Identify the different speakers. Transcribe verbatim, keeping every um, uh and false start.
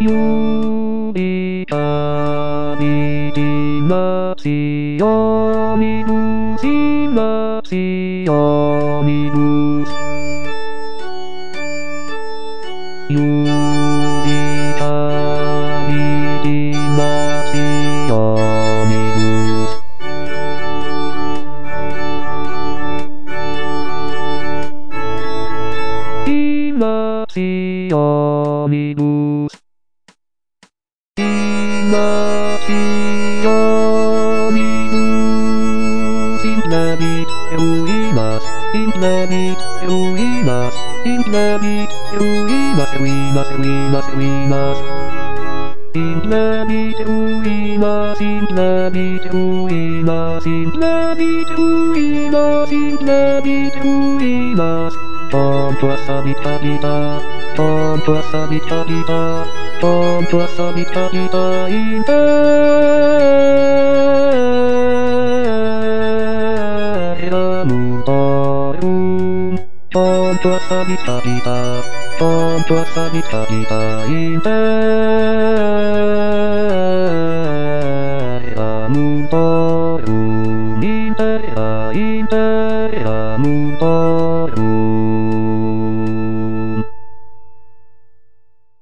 Speaker 1: より旅しますようにぶしますようにぶより旅しますようにぶしますようにぶしますようにぶしなびておりますしなびておりますしなびておりますおりますおりますおりますしなびておりますしなびておりますしなびておりますしなびておりますちょんと遊びたいだちょんと遊びたいだちょんと遊びたいだいんだ選ぶだよちょんと遊びたいだちょんと遊びたいだいんだ選ぶだよみんなやいんだ選ぶだ